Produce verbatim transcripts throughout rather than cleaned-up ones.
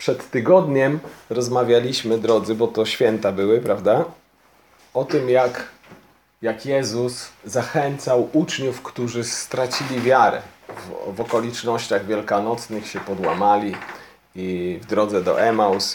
Przed tygodniem rozmawialiśmy, drodzy, bo to święta były, prawda? O tym, jak, jak Jezus zachęcał uczniów, którzy stracili wiarę. W, w okolicznościach wielkanocnych się podłamali i w drodze do Emaus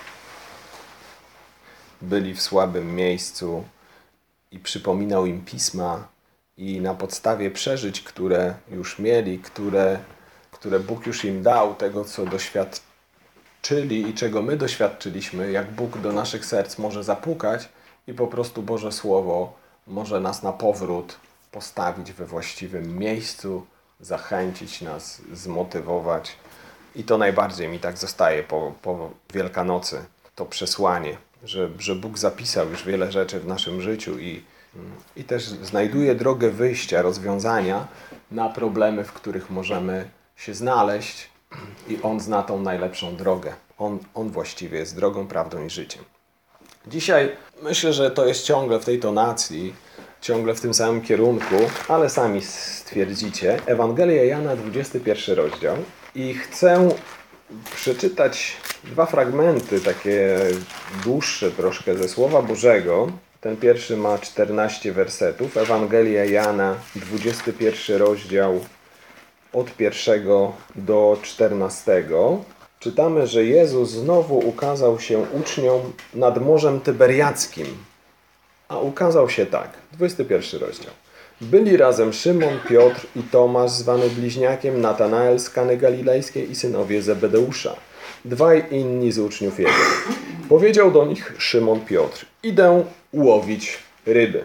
byli w słabym miejscu i przypominał im pisma i na podstawie przeżyć, które już mieli, które, które Bóg już im dał, tego co doświadczyli i czego my doświadczyliśmy, jak Bóg do naszych serc może zapukać i po prostu Boże Słowo może nas na powrót postawić we właściwym miejscu, zachęcić nas, zmotywować. I to najbardziej mi tak zostaje po, po Wielkanocy, to przesłanie, że, że Bóg zapisał już wiele rzeczy w naszym życiu i, i też znajduje drogę wyjścia, rozwiązania na problemy, w których możemy się znaleźć i On zna tą najlepszą drogę. On, on właściwie jest drogą, prawdą i życiem. Dzisiaj myślę, że to jest ciągle w tej tonacji, ciągle w tym samym kierunku, ale sami stwierdzicie. Ewangelia Jana, dwudziesty pierwszy rozdział. I chcę przeczytać dwa fragmenty, takie dłuższe troszkę ze Słowa Bożego. Ten pierwszy ma czternaście wersetów. Ewangelia Jana, dwudziesty pierwszy rozdział, od pierwszego do czternastego. Czytamy, że Jezus znowu ukazał się uczniom nad Morzem Tyberiackim. A ukazał się tak. dwudziesty pierwszy rozdział. Byli razem Szymon, Piotr i Tomasz, zwany bliźniakiem, Natanael z Kany Galilejskiej i synowie Zebedeusza. Dwaj inni z uczniów Jego. Powiedział do nich Szymon Piotr: idę łowić ryby.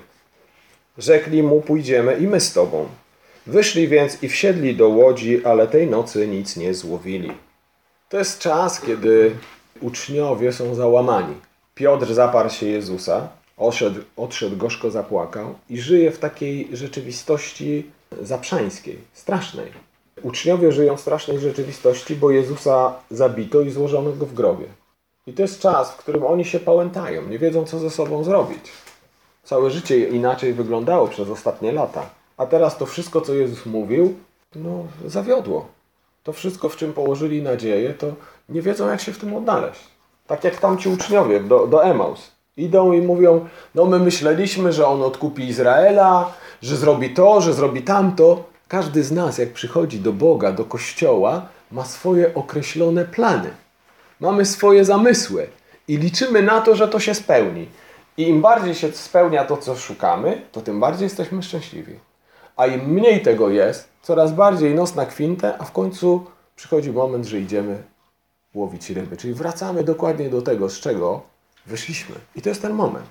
Rzekli mu: pójdziemy i my z tobą. Wyszli więc i wsiedli do łodzi, ale tej nocy nic nie złowili. To jest czas, kiedy uczniowie są załamani. Piotr zaparł się Jezusa, odszedł, odszedł gorzko zapłakał i żyje w takiej rzeczywistości zaprzańskiej, strasznej. Uczniowie żyją w strasznej rzeczywistości, bo Jezusa zabito i złożono go w grobie. I to jest czas, w którym oni się pałętają, nie wiedzą, co ze sobą zrobić. Całe życie inaczej wyglądało przez ostatnie lata. A teraz to wszystko, co Jezus mówił, no zawiodło. To wszystko, w czym położyli nadzieję, to nie wiedzą, jak się w tym odnaleźć. Tak jak tamci uczniowie do, do Emaus. Idą i mówią: no my myśleliśmy, że On odkupi Izraela, że zrobi to, że zrobi tamto. Każdy z nas, jak przychodzi do Boga, do Kościoła, ma swoje określone plany. Mamy swoje zamysły i liczymy na to, że to się spełni. I im bardziej się spełnia to, co szukamy, to tym bardziej jesteśmy szczęśliwi. A im mniej tego jest, coraz bardziej nos na kwintę, a w końcu przychodzi moment, że idziemy łowić ryby. Czyli wracamy dokładnie do tego, z czego wyszliśmy. I to jest ten moment.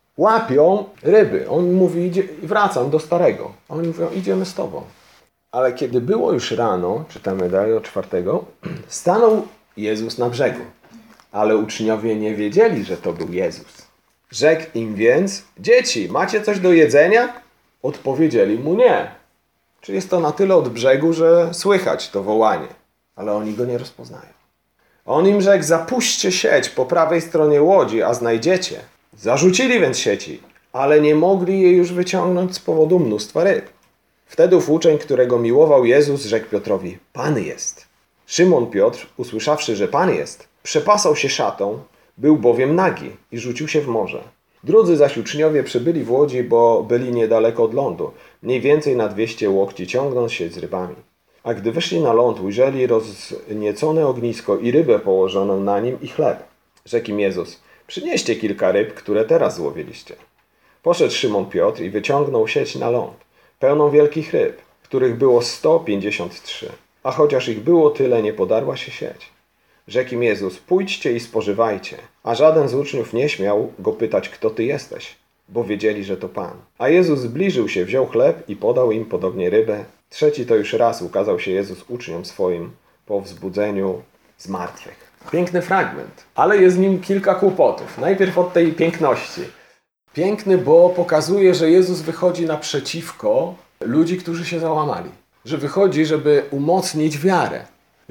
Łapią ryby. On mówi: idzie, wracam do starego. A oni mówią: idziemy z tobą. Ale kiedy było już rano, czytamy dalej od czwartego, stanął Jezus na brzegu. Ale uczniowie nie wiedzieli, że to był Jezus. Rzekł im więc: dzieci, macie coś do jedzenia? Odpowiedzieli mu: nie. Czyli jest to na tyle od brzegu, że słychać to wołanie. Ale oni go nie rozpoznają. On im rzekł: zapuśćcie sieć po prawej stronie łodzi, a znajdziecie. Zarzucili więc sieci, ale nie mogli jej już wyciągnąć z powodu mnóstwa ryb. Wtedy ów uczeń, którego miłował Jezus, rzekł Piotrowi: Pan jest. Szymon Piotr, usłyszawszy, że Pan jest, przepasał się szatą, był bowiem nagi i rzucił się w morze. Drudzy zaś uczniowie przybyli w łodzi, bo byli niedaleko od lądu, mniej więcej na dwieście łokci, ciągnąc sieć z rybami. A gdy wyszli na ląd, ujrzeli rozniecone ognisko i rybę położoną na nim i chleb. Rzekł im Jezus: przynieście kilka ryb, które teraz złowiliście. Poszedł Szymon Piotr i wyciągnął sieć na ląd, pełną wielkich ryb, których było sto pięćdziesiąt trzy. A chociaż ich było tyle, nie podarła się sieć. Rzekł im Jezus: pójdźcie i spożywajcie. A żaden z uczniów nie śmiał go pytać: kto ty jesteś? Bo wiedzieli, że to Pan. A Jezus zbliżył się, wziął chleb i podał im podobnie rybę. Trzeci to już raz ukazał się Jezus uczniom swoim po wzbudzeniu z martwych. Piękny fragment, ale jest w nim kilka kłopotów. Najpierw od tej piękności. Piękny, bo pokazuje, że Jezus wychodzi naprzeciwko ludzi, którzy się załamali. Że wychodzi, żeby umocnić wiarę.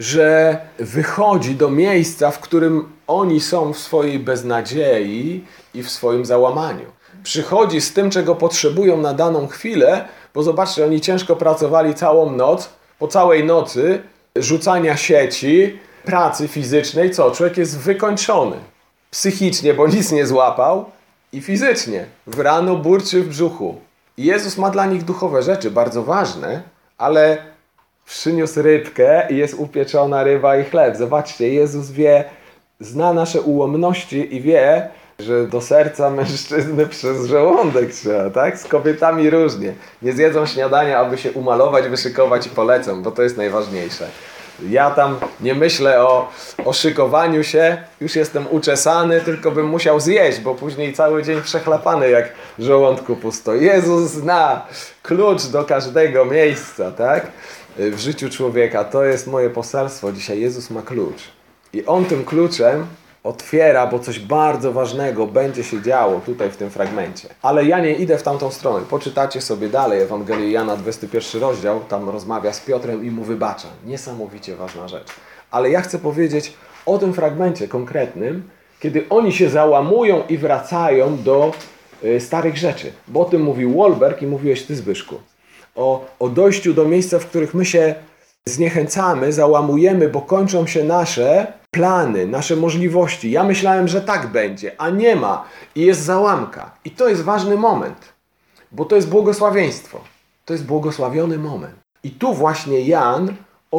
Że wychodzi do miejsca, w którym oni są w swojej beznadziei i w swoim załamaniu. Przychodzi z tym, czego potrzebują na daną chwilę, bo zobaczcie, oni ciężko pracowali całą noc. Po całej nocy rzucania sieci, pracy fizycznej, co? Człowiek jest wykończony. Psychicznie, bo nic nie złapał i fizycznie. W rano burczy w brzuchu. I Jezus ma dla nich duchowe rzeczy, bardzo ważne, ale przyniósł rybkę i jest upieczona ryba i chleb. Zobaczcie, Jezus wie, zna nasze ułomności i wie, że do serca mężczyzny przez żołądek trzeba, tak? Z kobietami różnie. Nie zjedzą śniadania, aby się umalować, wyszykować i polecą, bo to jest najważniejsze. Ja tam nie myślę o, o szykowaniu się, już jestem uczesany, tylko bym musiał zjeść, bo później cały dzień przechlapany jak w żołądku pusto. Jezus zna klucz do każdego miejsca, tak? W życiu człowieka. To jest moje poselstwo. Dzisiaj Jezus ma klucz. I On tym kluczem otwiera, bo coś bardzo ważnego będzie się działo tutaj w tym fragmencie. Ale ja nie idę w tamtą stronę. Poczytacie sobie dalej Ewangelię Jana, dwudziesty pierwszy rozdział. Tam rozmawia z Piotrem i mu wybacza. Niesamowicie ważna rzecz. Ale ja chcę powiedzieć o tym fragmencie konkretnym, kiedy oni się załamują i wracają do y, starych rzeczy. Bo o tym mówił Wolberg i mówiłeś ty, Zbyszku. O, o dojściu do miejsca, w których my się zniechęcamy, załamujemy, bo kończą się nasze plany, nasze możliwości. Ja myślałem, że tak będzie, a nie ma. I jest załamka. I to jest ważny moment, bo to jest błogosławieństwo. To jest błogosławiony moment. I tu właśnie Jan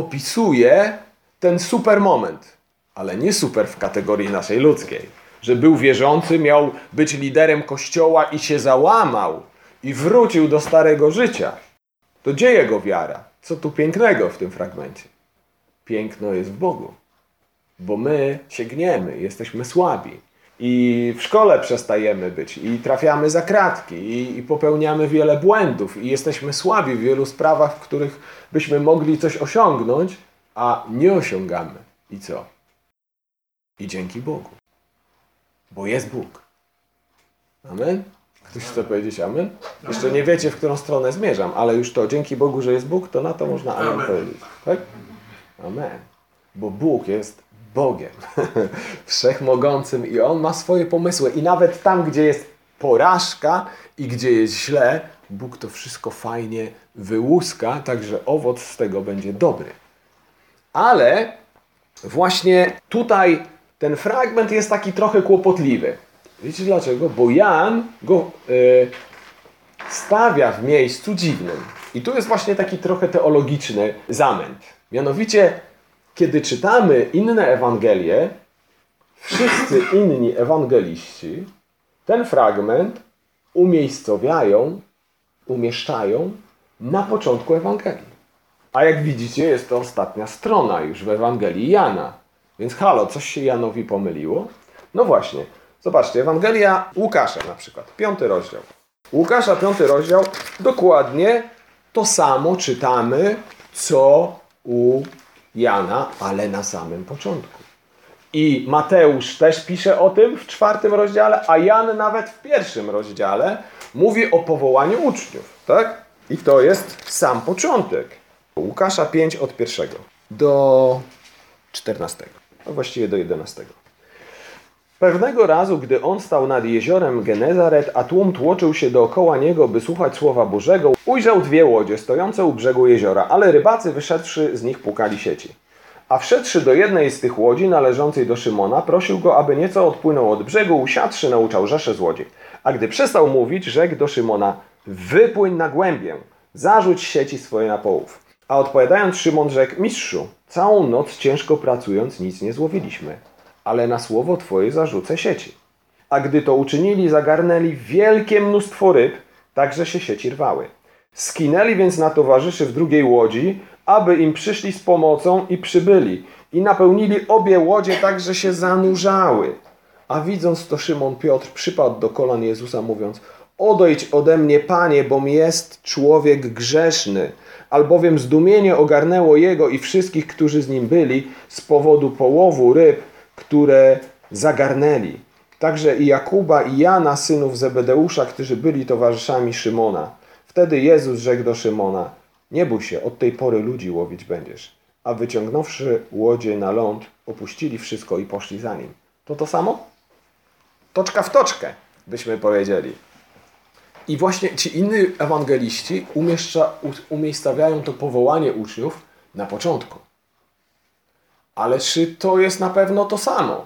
opisuje ten super moment, ale nie super w kategorii naszej ludzkiej, że był wierzący, miał być liderem Kościoła i się załamał i wrócił do starego życia. To gdzie jego wiara? Co tu pięknego w tym fragmencie? Piękno jest w Bogu. Bo my się gniemy, jesteśmy słabi. I w szkole przestajemy być, i trafiamy za kratki, i, i popełniamy wiele błędów, i jesteśmy słabi w wielu sprawach, w których byśmy mogli coś osiągnąć, a nie osiągamy. I co? I dzięki Bogu. Bo jest Bóg. Amen? Ktoś chce powiedzieć amen? Jeszcze nie wiecie, w którą stronę zmierzam, ale już to dzięki Bogu, że jest Bóg, to na to można amen, amen. powiedzieć. Tak? Amen. Bo Bóg jest Bogiem. Wszechmogącym i On ma swoje pomysły. I nawet tam, gdzie jest porażka i gdzie jest źle, Bóg to wszystko fajnie wyłuska, tak że owoc z tego będzie dobry. Ale właśnie tutaj ten fragment jest taki trochę kłopotliwy. Wiecie dlaczego? Bo Jan go y, stawia w miejscu dziwnym. I tu jest właśnie taki trochę teologiczny zamęt. Mianowicie, kiedy czytamy inne Ewangelie, wszyscy inni ewangeliści ten fragment umiejscowiają, umieszczają na początku Ewangelii. A jak widzicie, jest to ostatnia strona już w Ewangelii Jana. Więc halo, coś się Janowi pomyliło? No właśnie. Zobaczcie, Ewangelia Łukasza na przykład, piąty rozdział. Łukasza, piąty rozdział, dokładnie to samo czytamy, co u Jana, ale na samym początku. I Mateusz też pisze o tym w czwartym rozdziale, a Jan nawet w pierwszym rozdziale mówi o powołaniu uczniów, tak? I to jest sam początek. Łukasza pięć od pierwszego do czternastego, a właściwie do jedenastego. Pewnego razu, gdy on stał nad jeziorem Genezaret, a tłum tłoczył się dookoła niego, by słuchać słowa Bożego, ujrzał dwie łodzie stojące u brzegu jeziora, ale rybacy wyszedłszy z nich płukali sieci. A wszedłszy do jednej z tych łodzi należącej do Szymona, prosił go, aby nieco odpłynął od brzegu, usiadłszy nauczał rzeszę z łodzi. A gdy przestał mówić, rzekł do Szymona: wypłyń na głębię, zarzuć sieci swoje na połów. A odpowiadając Szymon rzekł: mistrzu, całą noc ciężko pracując nic nie złowiliśmy, ale na słowo Twoje zarzucę sieci. A gdy to uczynili, zagarnęli wielkie mnóstwo ryb, tak że się sieci rwały. Skinęli więc na towarzyszy w drugiej łodzi, aby im przyszli z pomocą i przybyli. I napełnili obie łodzie tak, że się zanurzały. A widząc to, Szymon Piotr przypadł do kolan Jezusa, mówiąc: odejdź ode mnie, Panie, bom jest człowiek grzeszny. Albowiem zdumienie ogarnęło jego i wszystkich, którzy z nim byli, z powodu połowu ryb, które zagarnęli. Także i Jakuba i Jana, synów Zebedeusza, którzy byli towarzyszami Szymona. Wtedy Jezus rzekł do Szymona: nie bój się, od tej pory ludzi łowić będziesz. A wyciągnąwszy łodzie na ląd, opuścili wszystko i poszli za nim. To to samo? Toczka w toczkę, byśmy powiedzieli. I właśnie ci inni ewangeliści umieszcza, umiejscawiają to powołanie uczniów na początku. Ale czy to jest na pewno to samo?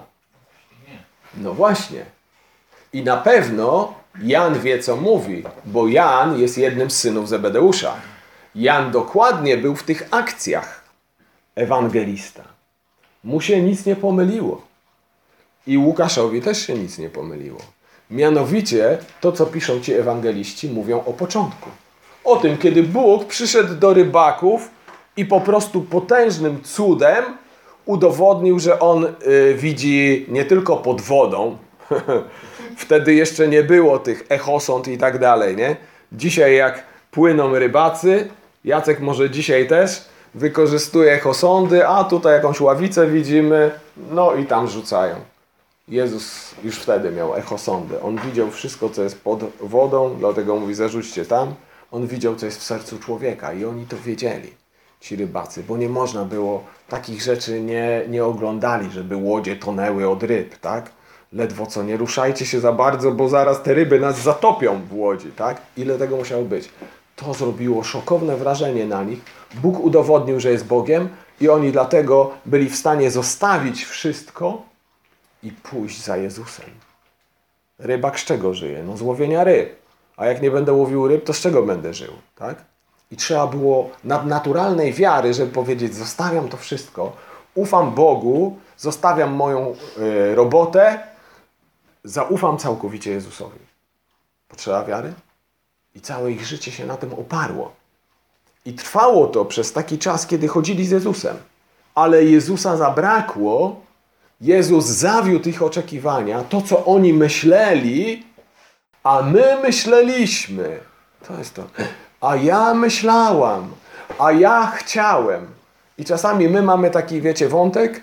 No właśnie. I na pewno Jan wie, co mówi, bo Jan jest jednym z synów Zebedeusza. Jan dokładnie był w tych akcjach. Ewangelista. Mu się nic nie pomyliło. I Łukaszowi też się nic nie pomyliło. Mianowicie to, co piszą ci ewangeliści, mówią o początku. O tym, kiedy Bóg przyszedł do rybaków i po prostu potężnym cudem udowodnił, że On y, widzi nie tylko pod wodą. Wtedy jeszcze nie było tych echosond i tak dalej, nie? Dzisiaj jak płyną rybacy, Jacek może dzisiaj też wykorzystuje echosondy, a tutaj jakąś ławicę widzimy, no i tam rzucają. Jezus już wtedy miał echosondy. On widział wszystko, co jest pod wodą, dlatego mówi, zarzućcie tam. On widział, co jest w sercu człowieka i oni to wiedzieli, ci rybacy, bo nie można było, takich rzeczy nie, nie oglądali, żeby łodzie tonęły od ryb, tak? Ledwo co, nie ruszajcie się za bardzo, bo zaraz te ryby nas zatopią w łodzi, tak? Ile tego musiało być? To zrobiło szokowne wrażenie na nich. Bóg udowodnił, że jest Bogiem i oni dlatego byli w stanie zostawić wszystko i pójść za Jezusem. Rybak z czego żyje? No z łowienia ryb. A jak nie będę łowił ryb, to z czego będę żył? Tak? I trzeba było nadnaturalnej wiary, żeby powiedzieć, zostawiam to wszystko, ufam Bogu, zostawiam moją y, robotę, zaufam całkowicie Jezusowi. Potrzeba wiary? I całe ich życie się na tym oparło. I trwało to przez taki czas, kiedy chodzili z Jezusem. Ale Jezusa zabrakło, Jezus zawiódł ich oczekiwania, to co oni myśleli, a my myśleliśmy. To jest to. A ja myślałam, a ja chciałem. I czasami my mamy taki, wiecie, wątek,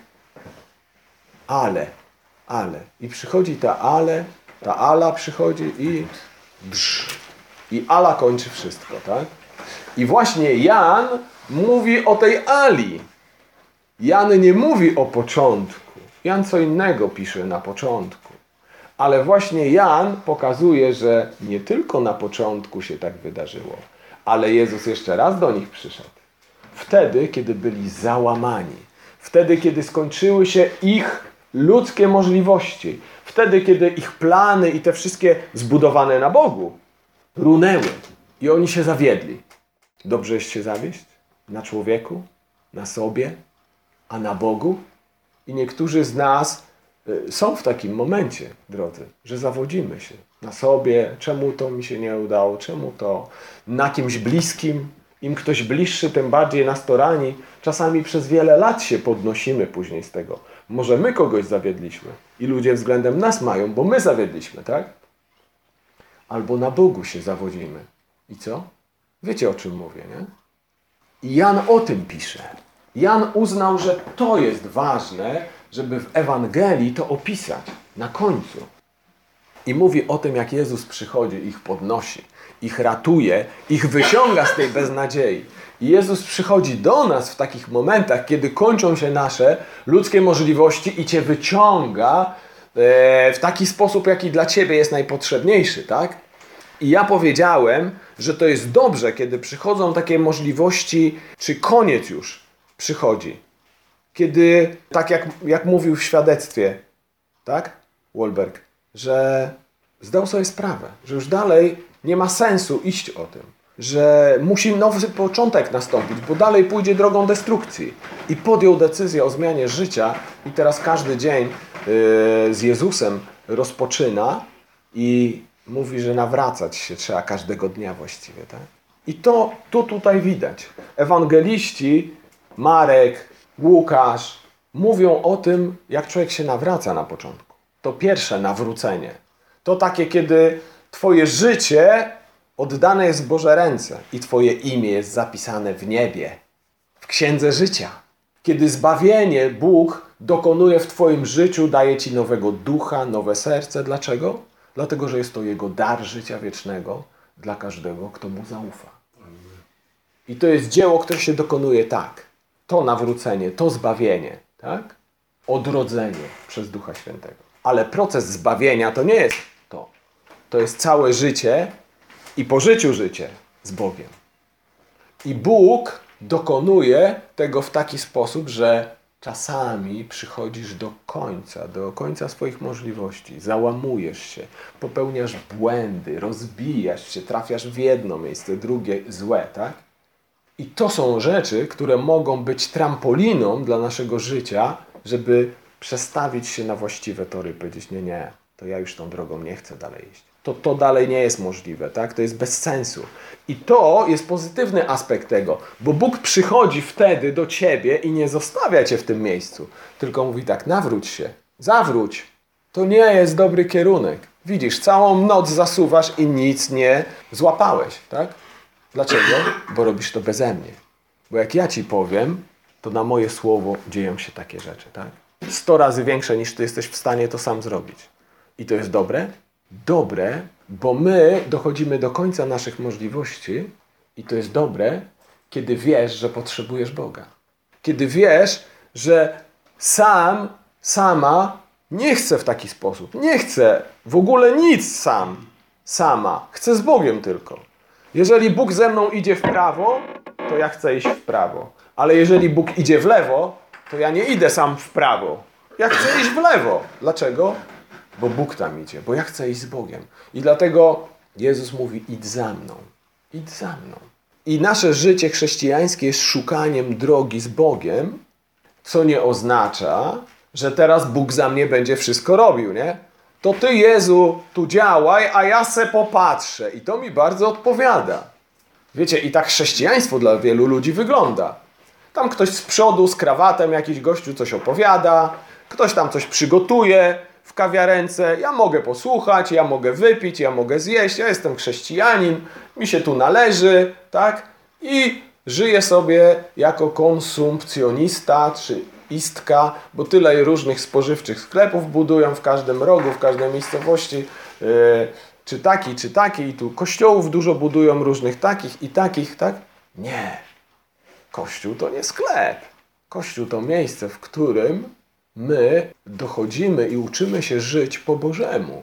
ale, ale. I przychodzi ta ale, ta ala przychodzi i brz. I ala kończy wszystko, tak? I właśnie Jan mówi o tej ali. Jan nie mówi o początku. Jan co innego pisze na początku. Ale właśnie Jan pokazuje, że nie tylko na początku się tak wydarzyło, ale Jezus jeszcze raz do nich przyszedł. Wtedy, kiedy byli załamani. Wtedy, kiedy skończyły się ich ludzkie możliwości. Wtedy, kiedy ich plany i te wszystkie zbudowane na Bogu runęły. I oni się zawiedli. Dobrze jest się zawieść? Na człowieku? Na sobie? A na Bogu? I niektórzy z nas y, są w takim momencie, drodzy, że zawodzimy się. Na sobie, czemu to mi się nie udało, czemu to? Na kimś bliskim. Im ktoś bliższy, tym bardziej nas to rani. Czasami przez wiele lat się podnosimy później z tego. Może my kogoś zawiedliśmy i ludzie względem nas mają, bo my zawiedliśmy, tak? Albo na Bogu się zawodzimy. I co? Wiecie, o czym mówię, nie? I Jan o tym pisze. Jan uznał, że to jest ważne, żeby w Ewangelii to opisać na końcu. I mówi o tym, jak Jezus przychodzi, ich podnosi, ich ratuje, ich wyciąga z tej beznadziei. I Jezus przychodzi do nas w takich momentach, kiedy kończą się nasze ludzkie możliwości i Cię wyciąga e, w taki sposób, jaki dla Ciebie jest najpotrzebniejszy, tak? I ja powiedziałem, że to jest dobrze, kiedy przychodzą takie możliwości, czy koniec już przychodzi. Kiedy, tak jak, jak mówił w świadectwie, tak? Wahlberg, że zdał sobie sprawę, że już dalej nie ma sensu iść o tym. Że musi nowy początek nastąpić, bo dalej pójdzie drogą destrukcji. I podjął decyzję o zmianie życia i teraz każdy dzień yy, z Jezusem rozpoczyna i mówi, że nawracać się trzeba każdego dnia właściwie. Tak? I to tu tutaj widać. Ewangeliści, Marek, Łukasz mówią o tym, jak człowiek się nawraca na początku. To pierwsze nawrócenie. To takie, kiedy Twoje życie oddane jest w Boże ręce i Twoje imię jest zapisane w niebie, w Księdze Życia. Kiedy zbawienie Bóg dokonuje w Twoim życiu, daje Ci nowego ducha, nowe serce. Dlaczego? Dlatego, że jest to Jego dar życia wiecznego dla każdego, kto Mu zaufa. I to jest dzieło, które się dokonuje tak. To nawrócenie, to zbawienie, tak? Odrodzenie przez Ducha Świętego. Ale proces zbawienia to nie jest to. To jest całe życie i po życiu życie z Bogiem. I Bóg dokonuje tego w taki sposób, że Czasami przychodzisz do końca, do końca swoich możliwości, załamujesz się, popełniasz błędy, rozbijasz się, trafiasz w jedno miejsce, drugie złe, tak? I to są rzeczy, które mogą być trampoliną dla naszego życia, żeby przestawić się na właściwe tory i powiedzieć, nie, nie, to ja już tą drogą nie chcę dalej iść. To, to dalej nie jest możliwe, tak? To jest bez sensu. I to jest pozytywny aspekt tego, bo Bóg przychodzi wtedy do ciebie i nie zostawia cię w tym miejscu, tylko mówi tak, nawróć się, zawróć. To nie jest dobry kierunek. Widzisz, całą noc zasuwasz i nic nie złapałeś, tak? Dlaczego? Bo robisz to beze mnie. Bo jak ja ci powiem, to na moje słowo dzieją się takie rzeczy, tak? Sto razy większe niż ty jesteś w stanie to sam zrobić. I to jest dobre? Dobre, bo my dochodzimy do końca naszych możliwości i to jest dobre, kiedy wiesz, że potrzebujesz Boga. Kiedy wiesz, że sam, sama nie chcę w taki sposób. Nie chcę w ogóle nic sam, sama. Chcę z Bogiem tylko. Jeżeli Bóg ze mną idzie w prawo, to ja chcę iść w prawo. Ale jeżeli Bóg idzie w lewo, to ja nie idę sam w prawo. Ja chcę iść w lewo. Dlaczego? Bo Bóg tam idzie, bo ja chcę iść z Bogiem. I dlatego Jezus mówi, idź za mną. Idź za mną. I nasze życie chrześcijańskie jest szukaniem drogi z Bogiem, co nie oznacza, że teraz Bóg za mnie będzie wszystko robił, nie? To Ty, Jezu, tu działaj, a ja se popatrzę. I to mi bardzo odpowiada. Wiecie, i tak chrześcijaństwo dla wielu ludzi wygląda. Tam ktoś z przodu, z krawatem, jakiś gościu coś opowiada, ktoś tam coś przygotuje w kawiarence. Ja mogę posłuchać, ja mogę wypić, ja mogę zjeść, ja jestem chrześcijanin, mi się tu należy, tak? I żyję sobie jako konsumpcjonista, czy istka, bo tyle różnych spożywczych sklepów budują w każdym rogu, w każdej miejscowości, yy, czy taki, czy taki, i tu kościołów dużo budują różnych takich i takich, tak? Nie. Kościół to nie sklep. Kościół to miejsce, w którym my dochodzimy i uczymy się żyć po Bożemu.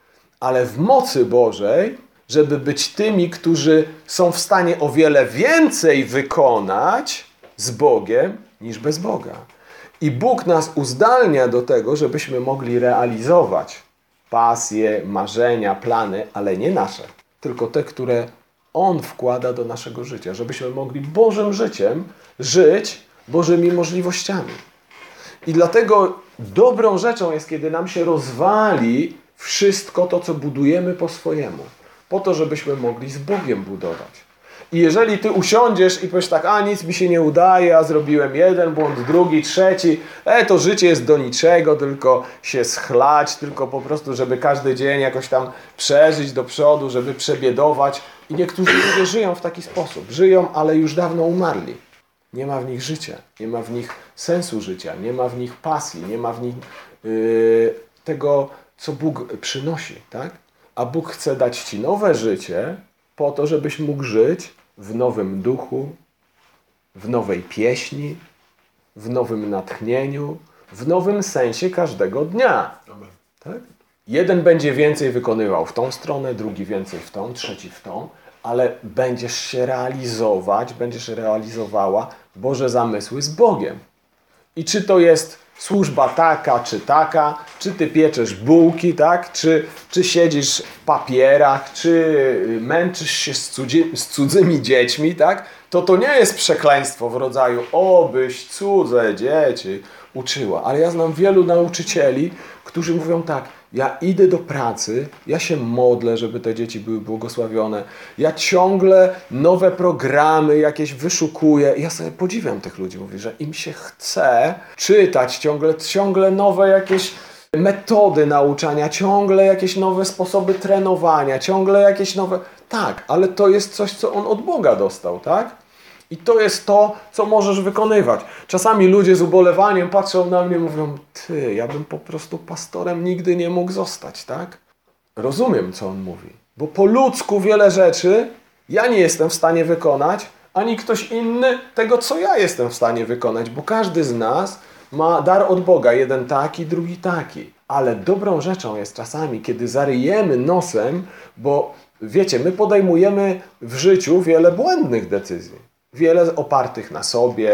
Ale w mocy Bożej, żeby być tymi, którzy są w stanie o wiele więcej wykonać z Bogiem niż bez Boga. I Bóg nas uzdalnia do tego, żebyśmy mogli realizować pasje, marzenia, plany, ale nie nasze, tylko te, które On wkłada do naszego życia, żebyśmy mogli Bożym życiem żyć Bożymi możliwościami. I dlatego dobrą rzeczą jest, kiedy nam się rozwali wszystko to, co budujemy po swojemu, po to, żebyśmy mogli z Bogiem budować. I jeżeli ty usiądziesz i powiesz tak, a nic mi się nie udaje, a zrobiłem jeden błąd, drugi, trzeci, e, to życie jest do niczego, tylko się schlać, tylko po prostu, żeby każdy dzień jakoś tam przeżyć do przodu, żeby przebiedować. I niektórzy ludzie żyją w taki sposób. Żyją, ale już dawno umarli. Nie ma w nich życia, nie ma w nich sensu życia, nie ma w nich pasji, nie ma w nich yy, tego, co Bóg przynosi, tak? A Bóg chce dać ci nowe życie po to, żebyś mógł żyć w nowym duchu, w nowej pieśni, w nowym natchnieniu, w nowym sensie każdego dnia. Tak? Jeden będzie więcej wykonywał w tą stronę, drugi więcej w tą, trzeci w tą, ale będziesz się realizować, będziesz realizowała Boże zamysły z Bogiem. I czy to jest służba taka, czy taka, czy ty pieczesz bułki, tak? Czy, czy siedzisz w papierach, czy męczysz się z, cudzi, z cudzymi dziećmi, tak? To to nie jest przekleństwo w rodzaju obyś cudze dzieci uczyła. Ale ja znam wielu nauczycieli, którzy mówią tak, ja idę do pracy, ja się modlę, żeby te dzieci były błogosławione. Ja ciągle nowe programy jakieś wyszukuję. Ja sobie podziwiam tych ludzi. Mówię, że im się chce czytać ciągle, ciągle nowe jakieś metody nauczania, ciągle jakieś nowe sposoby trenowania, ciągle jakieś nowe... Tak, ale to jest coś, co on od Boga dostał, tak? I to jest to, co możesz wykonywać. Czasami ludzie z ubolewaniem patrzą na mnie i mówią, ty, ja bym po prostu pastorem nigdy nie mógł zostać, tak? Rozumiem, co on mówi. Bo po ludzku wiele rzeczy ja nie jestem w stanie wykonać, ani ktoś inny tego, co ja jestem w stanie wykonać, bo każdy z nas ma dar od Boga, jeden taki, drugi taki. Ale dobrą rzeczą jest czasami, kiedy zaryjemy nosem, bo wiecie, my podejmujemy w życiu wiele błędnych decyzji. Wiele opartych na sobie,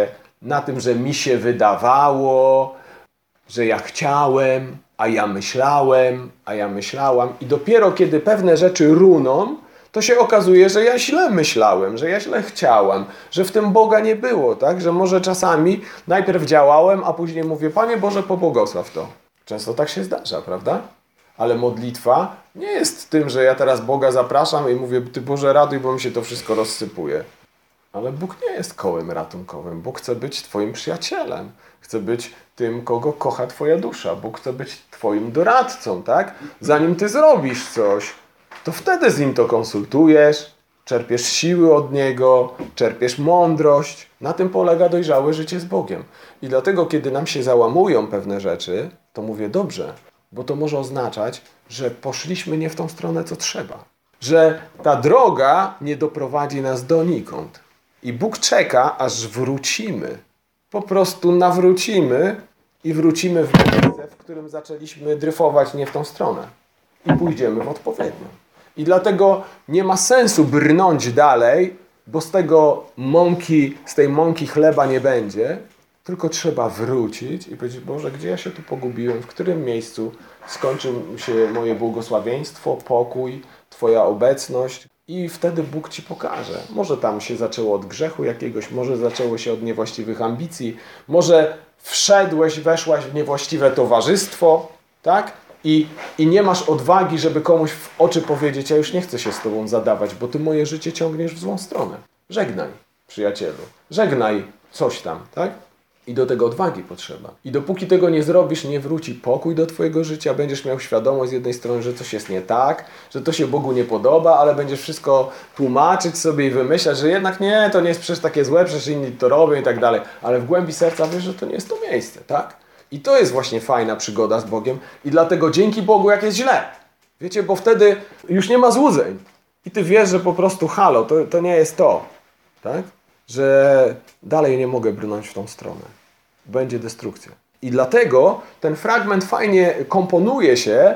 na tym, że mi się wydawało, że ja chciałem, a ja myślałem, a ja myślałam. I dopiero kiedy pewne rzeczy runą, to się okazuje, że ja źle myślałem, że ja źle chciałam, że w tym Boga nie było, tak? Że może czasami najpierw działałem, a później mówię, Panie Boże, pobłogosław to. Często tak się zdarza, prawda? Ale modlitwa nie jest tym, że ja teraz Boga zapraszam i mówię, Ty Boże ratuj, bo mi się to wszystko rozsypuje. Ale Bóg nie jest kołem ratunkowym. Bóg chce być Twoim przyjacielem. Chce być tym, kogo kocha Twoja dusza. Bóg chce być Twoim doradcą, tak? Zanim Ty zrobisz coś, to wtedy z Nim to konsultujesz, czerpiesz siły od Niego, czerpiesz mądrość. Na tym polega dojrzałe życie z Bogiem. I dlatego, kiedy nam się załamują pewne rzeczy, to mówię, dobrze, bo to może oznaczać, że poszliśmy nie w tą stronę, co trzeba. Że ta droga nie doprowadzi nas donikąd. I Bóg czeka, aż wrócimy. Po prostu nawrócimy i wrócimy w miejsce, w którym zaczęliśmy dryfować nie w tą stronę. I pójdziemy w odpowiednią. I dlatego nie ma sensu brnąć dalej, bo z tego mąki, z tej mąki chleba nie będzie, tylko trzeba wrócić i powiedzieć, Boże, gdzie ja się tu pogubiłem, w którym miejscu skończył się moje błogosławieństwo, pokój, Twoja obecność. I wtedy Bóg Ci pokaże. Może tam się zaczęło od grzechu jakiegoś, może zaczęło się od niewłaściwych ambicji, może wszedłeś, weszłaś w niewłaściwe towarzystwo, tak? I, I nie masz odwagi, żeby komuś w oczy powiedzieć, ja już nie chcę się z Tobą zadawać, bo Ty moje życie ciągniesz w złą stronę. Żegnaj, przyjacielu. Żegnaj coś tam, tak? I do tego odwagi potrzeba. I dopóki tego nie zrobisz, nie wróci pokój do Twojego życia, będziesz miał świadomość z jednej strony, że coś jest nie tak, że to się Bogu nie podoba, ale będziesz wszystko tłumaczyć sobie i wymyślać, że jednak nie, to nie jest przecież takie złe, przecież inni to robią i tak dalej. Ale w głębi serca wiesz, że to nie jest to miejsce, tak? I to jest właśnie fajna przygoda z Bogiem i dlatego dzięki Bogu, jak jest źle. Wiecie, bo wtedy już nie ma złudzeń. I Ty wiesz, że po prostu halo, to, to nie jest to, tak? Że dalej nie mogę brnąć w tą stronę. Będzie destrukcja. I dlatego ten fragment fajnie komponuje się,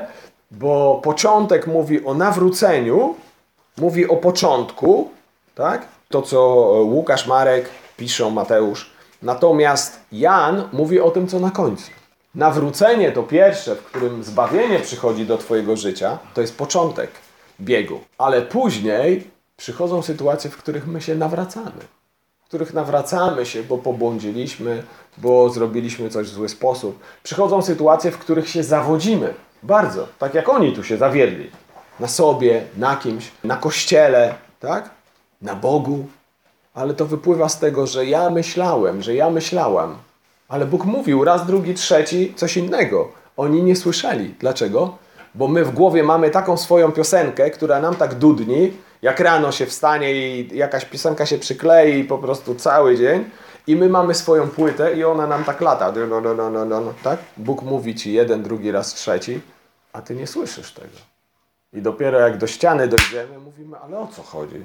bo początek mówi o nawróceniu, mówi o początku, tak? To, co Łukasz, Marek piszą, Mateusz. Natomiast Jan mówi o tym, co na końcu. Nawrócenie to pierwsze, w którym zbawienie przychodzi do Twojego życia, to jest początek biegu. Ale później przychodzą sytuacje, w których my się nawracamy. W których nawracamy się, bo pobłądziliśmy, bo zrobiliśmy coś w zły sposób. Przychodzą sytuacje, w których się zawodzimy. Bardzo. Tak jak oni tu się zawiedli. Na sobie, na kimś, na Kościele, tak? Na Bogu. Ale to wypływa z tego, że ja myślałem, że ja myślałam. Ale Bóg mówił raz, drugi, trzeci coś innego. Oni nie słyszeli. Dlaczego? Bo my w głowie mamy taką swoją piosenkę, która nam tak dudni, jak rano się wstanie i jakaś piosenka się przyklei po prostu cały dzień i my mamy swoją płytę i ona nam tak lata. No, no, no, no, no, tak? Bóg mówi Ci jeden, drugi raz, trzeci, a Ty nie słyszysz tego. I dopiero jak do ściany dojdziemy, mówimy, ale o co chodzi?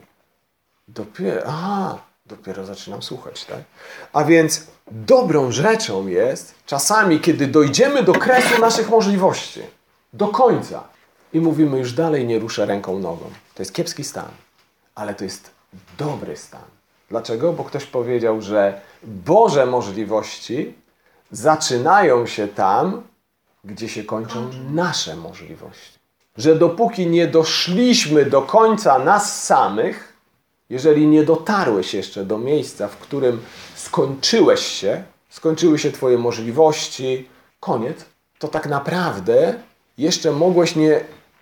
Dopiero, aha, dopiero zaczynam słuchać, tak? A więc dobrą rzeczą jest czasami, kiedy dojdziemy do kresu naszych możliwości, do końca i mówimy, już dalej nie ruszę ręką, nogą. To jest kiepski stan, ale to jest dobry stan. Dlaczego? Bo ktoś powiedział, że Boże możliwości zaczynają się tam, gdzie się kończą nasze możliwości. Że dopóki nie doszliśmy do końca nas samych, jeżeli nie dotarłeś jeszcze do miejsca, w którym skończyłeś się, skończyły się Twoje możliwości, koniec, to tak naprawdę jeszcze mogłeś nie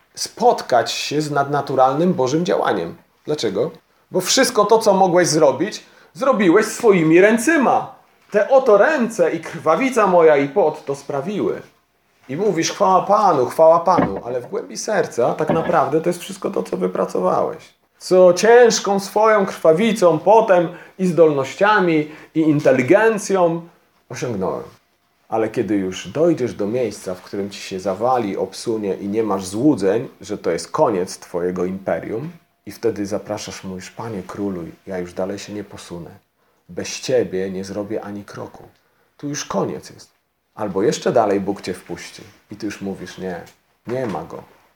spotkać się z nadnaturalnym Bożym działaniem. Dlaczego? Bo wszystko to, co mogłeś zrobić, zrobiłeś swoimi ręcyma. Te oto ręce i krwawica moja i pot to sprawiły. I mówisz, chwała Panu, chwała Panu, ale w głębi serca tak naprawdę to jest wszystko to, co wypracowałeś. Co ciężką swoją krwawicą, potem i zdolnościami, i inteligencją osiągnąłem. Ale kiedy już dojdziesz do miejsca, w którym ci się zawali, obsunie i nie masz złudzeń, że to jest koniec twojego imperium, i wtedy zapraszasz, mówisz, Panie króluj, ja już dalej się nie posunę. Bez Ciebie nie zrobię ani kroku. Tu już koniec jest. Albo jeszcze dalej Bóg Cię wpuści. I Ty już mówisz, nie, nie ma Go.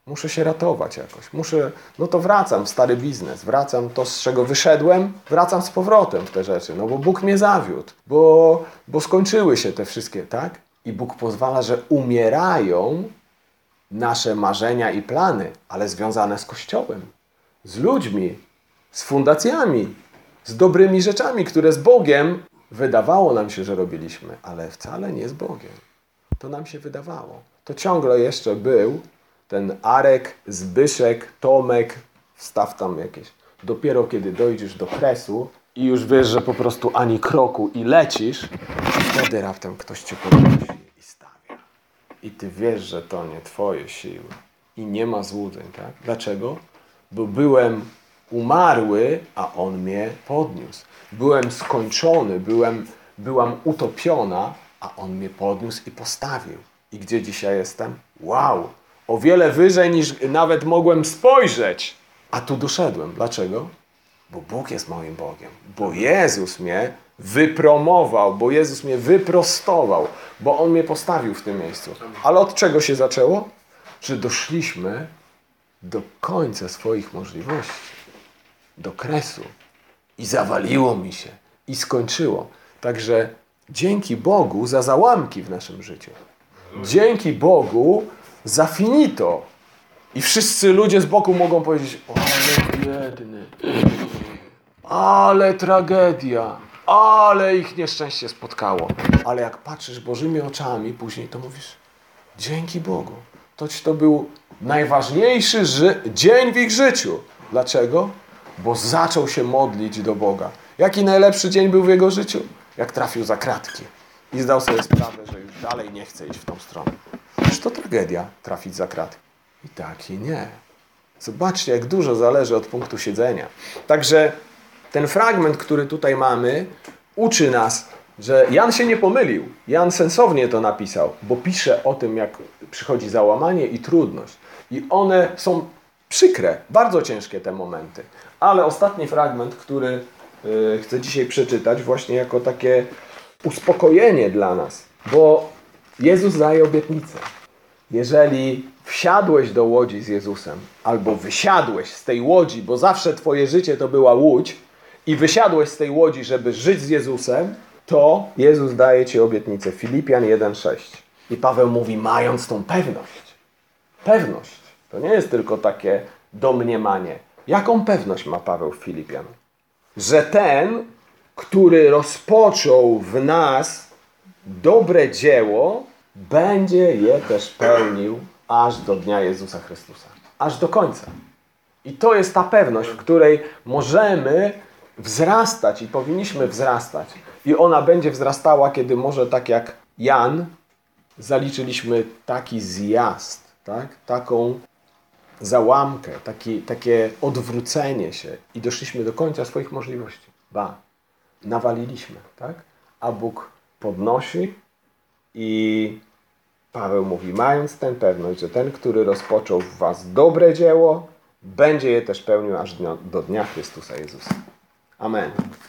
Muszę się ratować jakoś. Muszę, no to wracam w stary biznes. Wracam to, z czego wyszedłem, wracam z powrotem w te rzeczy. No bo Bóg mnie zawiódł. Bo, bo skończyły się te wszystkie, tak? I Bóg pozwala, że umierają nasze marzenia i plany, ale związane z Kościołem, z ludźmi, z fundacjami, z dobrymi rzeczami, które z Bogiem wydawało nam się, że robiliśmy, ale wcale nie z Bogiem. To nam się wydawało. To ciągle jeszcze był ten Arek, Zbyszek, Tomek, wstaw tam jakieś. Dopiero kiedy dojdziesz do kresu i już wiesz, że po prostu ani kroku i lecisz, wtedy raptem ktoś cię podnosi i stawia. I ty wiesz, że to nie twoje siły. I nie ma złudzeń, tak? Dlaczego? Bo byłem umarły, a on mnie podniósł. Byłem skończony, byłem, byłam utopiona, a on mnie podniósł i postawił. I gdzie dzisiaj jestem? Wow! O wiele wyżej niż nawet mogłem spojrzeć. A tu doszedłem. Dlaczego? Bo Bóg jest moim Bogiem. Bo Jezus mnie wypromował, bo Jezus mnie wyprostował, bo On mnie postawił w tym miejscu. Ale od czego się zaczęło? Że doszliśmy do końca swoich możliwości. Do kresu. I zawaliło mi się. I skończyło. Także dzięki Bogu za załamki w naszym życiu. Dzięki Bogu za finito. I wszyscy ludzie z boku mogą powiedzieć: ale biedny, ale tragedia, ale ich nieszczęście spotkało. Ale jak patrzysz Bożymi oczami później, to mówisz: dzięki Bogu. Toć to był najważniejszy ży- dzień w ich życiu. Dlaczego? Bo zaczął się modlić do Boga. Jaki najlepszy dzień był w jego życiu? Jak trafił za kratki i zdał sobie sprawę, że już dalej nie chce iść w tą stronę. Przecież to tragedia trafić za kratki. I tak i nie. Zobaczcie, jak dużo zależy od punktu siedzenia. Także ten fragment, który tutaj mamy, uczy nas, że Jan się nie pomylił. Jan sensownie to napisał, bo pisze o tym, jak przychodzi załamanie i trudność. I one są przykre, bardzo ciężkie te momenty. Ale ostatni fragment, który yy, chcę dzisiaj przeczytać, właśnie jako takie uspokojenie dla nas. Bo Jezus daje obietnicę. Jeżeli wsiadłeś do łodzi z Jezusem, albo wysiadłeś z tej łodzi, bo zawsze twoje życie to była łódź, i wysiadłeś z tej łodzi, żeby żyć z Jezusem, to Jezus daje ci obietnicę. Filipian jeden sześć. I Paweł mówi, mając tą pewność. Pewność. To nie jest tylko takie domniemanie. Jaką pewność ma Paweł w Filipian? Że ten, który rozpoczął w nas dobre dzieło, będzie je też pełnił aż do dnia Jezusa Chrystusa. Aż do końca. I to jest ta pewność, w której możemy wzrastać i powinniśmy wzrastać. I ona będzie wzrastała, kiedy może tak jak Jan zaliczyliśmy taki zjazd, tak? Taką załamkę, taki, takie odwrócenie się i doszliśmy do końca swoich możliwości. Ba, nawaliliśmy, tak? A Bóg podnosi i Paweł mówi, mając tę pewność, że ten, który rozpoczął w was dobre dzieło, będzie je też pełnił aż do dnia Chrystusa Jezusa. Amen.